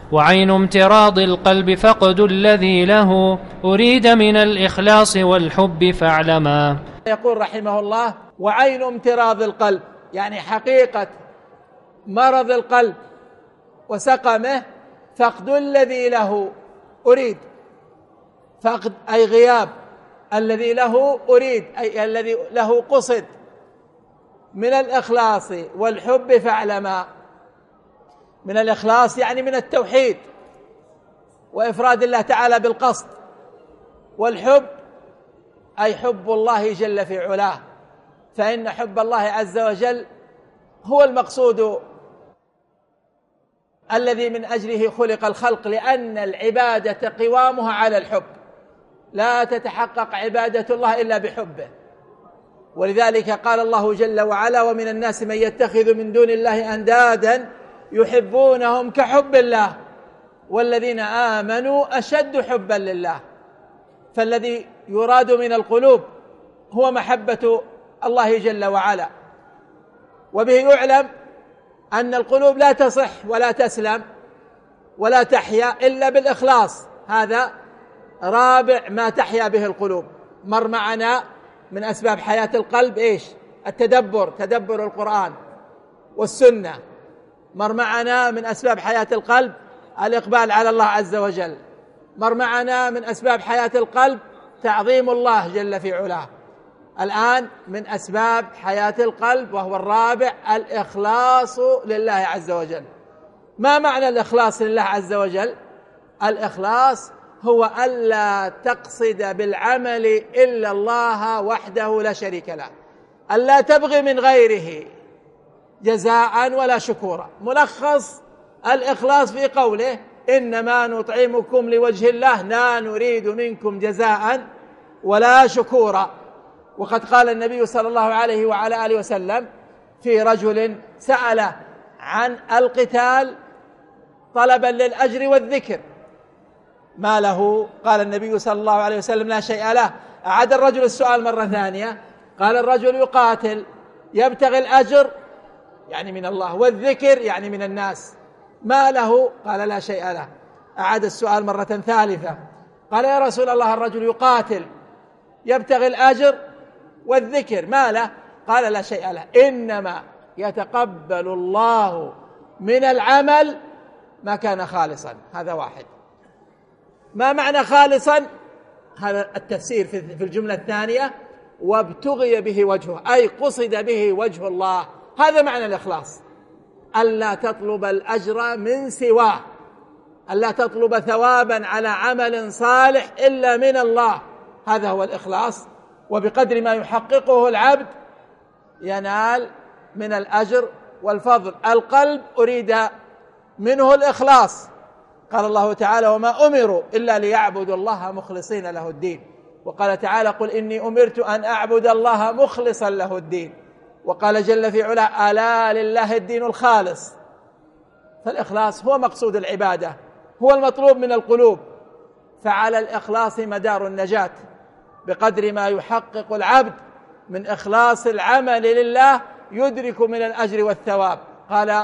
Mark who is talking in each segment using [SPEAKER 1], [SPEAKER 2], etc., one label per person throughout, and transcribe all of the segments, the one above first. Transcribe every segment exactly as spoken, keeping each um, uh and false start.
[SPEAKER 1] وعين امتراض القلب فقد الذي له أريد من الإخلاص والحب فاعلما.
[SPEAKER 2] يقول رحمه الله: وعين امتراض القلب، يعني حقيقة مرض القلب وسقمه فقد الذي له أريد. فقد أي غياب الذي له أريد، أي الذي له قصد من الإخلاص والحب فاعلما. من الإخلاص يعني من التوحيد وإفراد الله تعالى بالقصد، والحب أي حب الله جل في علاه، فإن حب الله عز وجل هو المقصود الذي من أجله خلق الخلق، لأن العبادة قوامها على الحب، لا تتحقق عبادة الله إلا بحبه. ولذلك قال الله جل وعلا: ومن الناس من يتخذ من دون الله أندادا يحبونهم كحب الله والذين آمنوا أشد حبا لله. فالذي يراد من القلوب هو محبة الله جل وعلا، وبه يعلم أن القلوب لا تصح ولا تسلم ولا تحيا إلا بالإخلاص. هذا رابع ما تحيا به القلوب. مر معنا من أسباب حياة القلب إيش؟ التدبر، تدبر القرآن والسنة. مر معنا من أسباب حياة القلب الإقبال على الله عز وجل. مر معنا من أسباب حياة القلب تعظيم الله جل في علاه. الآن من أسباب حياة القلب وهو الرابع الإخلاص لله عز وجل. ما معنى الإخلاص لله عز وجل؟ الإخلاص هو ألا تقصد بالعمل إلا الله وحده لا شريك له، ألا تبغي من غيره جزاء ولا شكورا. ملخص الإخلاص في قوله: إنما نطعمكم لوجه الله لا نريد منكم جزاء ولا شكورا. وقد قال النبي صلى الله عليه وعلى آله وسلم في رجل سأل عن القتال طلبا للأجر والذكر: ما له؟ قال النبي صلى الله عليه وسلم: لا شيء له. أعاد الرجل السؤال مرة ثانية، قال: الرجل يقاتل يبتغي الأجر يعني من الله والذكر يعني من الناس، ما له؟ قال: لا شيء له. أعاد السؤال مرة ثالثة، قال: يا رسول الله، الرجل يقاتل يبتغي الأجر والذكر، ما له؟ قال: لا شيء له. إنما يتقبل الله من العمل ما كان خالصا. هذا واحد. ما معنى خالصا؟ هذا التفسير في الجملة الثانية: وابتغي به وجهه، أي قصد به وجه الله. هذا معنى الإخلاص، ألا تطلب الأجر من سواه، ألا تطلب ثوابا على عمل صالح إلا من الله. هذا هو الإخلاص. وبقدر ما يحققه العبد ينال من الأجر والفضل. القلب أريد منه الإخلاص. قال الله تعالى: وما أمروا إلا ليعبدوا الله مخلصين له الدين. وقال تعالى: قل إني أمرت أن أعبد الله مخلصا له الدين. وقال جل في علاه: ألا لله الدين الخالص. فالإخلاص هو مقصود العبادة، هو المطلوب من القلوب. فعلى الإخلاص مدار النجاة. بقدر ما يحقق العبد من إخلاص العمل لله يدرك من الأجر والثواب. قال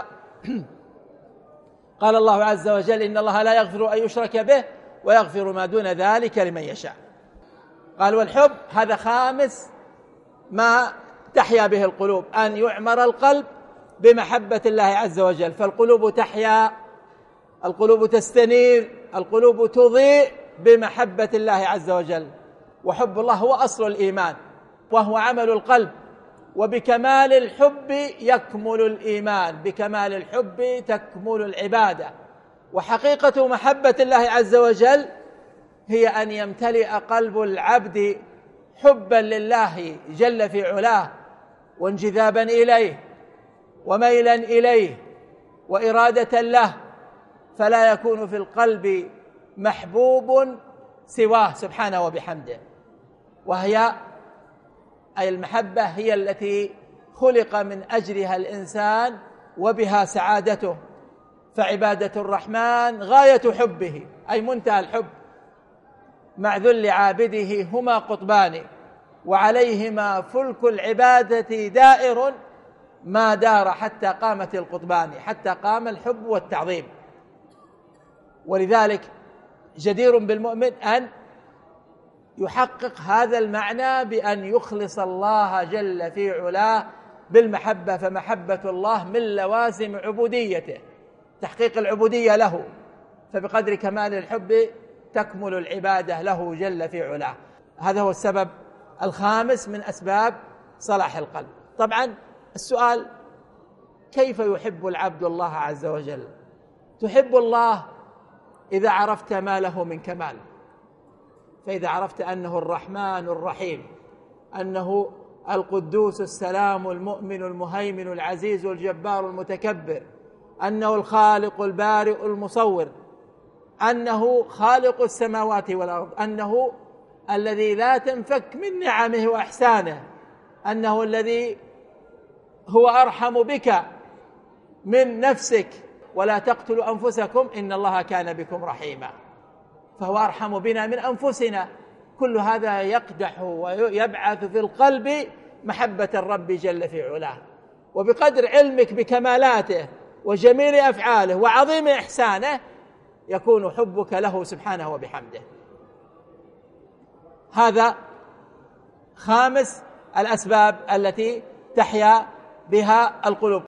[SPEAKER 2] قال الله عز وجل: إن الله لا يغفر أن يشرك به ويغفر ما دون ذلك لمن يشاء. قال: والحب هذا خامس ما تحيا به القلوب، أن يعمر القلب بمحبة الله عز وجل. فالقلوب تحيا، القلوب تستنير، القلوب تضيء بمحبة الله عز وجل. وحب الله هو أصل الإيمان وهو عمل القلب. وبكمال الحب يكمل الإيمان، بكمال الحب تكمل العبادة. وحقيقة محبة الله عز وجل هي أن يمتلئ قلب العبد حبا لله جل في علاه، وانجذابا إليه، وميلا إليه، وإرادة له، فلا يكون في القلب محبوب سواه سبحانه وبحمده. وهي أي المحبة هي التي خلق من أجلها الإنسان وبها سعادته. فعبادة الرحمن غاية حبه، أي منتهى الحب. مع ذل عابده هما قطبان، وعليهما فلك العبادة دائر ما دار حتى قامت القطبان، حتى قام الحب والتعظيم. ولذلك جدير بالمؤمن أن يحقق هذا المعنى بأن يخلص الله جل في علاه بالمحبة، فمحبة الله من لوازم عبوديته، تحقيق العبودية له، فبقدر كمال الحب تكمل العبادة له جل في علاه. هذا هو السبب الخامس من أسباب صلاح القلب. طبعا السؤال: كيف يحب العبد الله عز وجل؟ تحب الله إذا عرفت ما له من كمال، فإذا عرفت أنه الرحمن الرحيم، أنه القدوس السلام المؤمن المهيمن العزيز الجبار المتكبر، أنه الخالق البارئ المصور، أنه خالق السماوات والأرض، أنه الذي لا تنفك من نعمه وإحسانه، أنه الذي هو أرحم بك من نفسك، ولا تقتلوا أنفسكم إن الله كان بكم رحيما، فهو أرحم بنا من أنفسنا. كل هذا يقدح ويبعث في القلب محبة الرب جل في علاه. وبقدر علمك بكمالاته وجميل أفعاله وعظيم إحسانه يكون حبك له سبحانه وبحمده. هذا خامس الأسباب التي تحيا بها القلوب.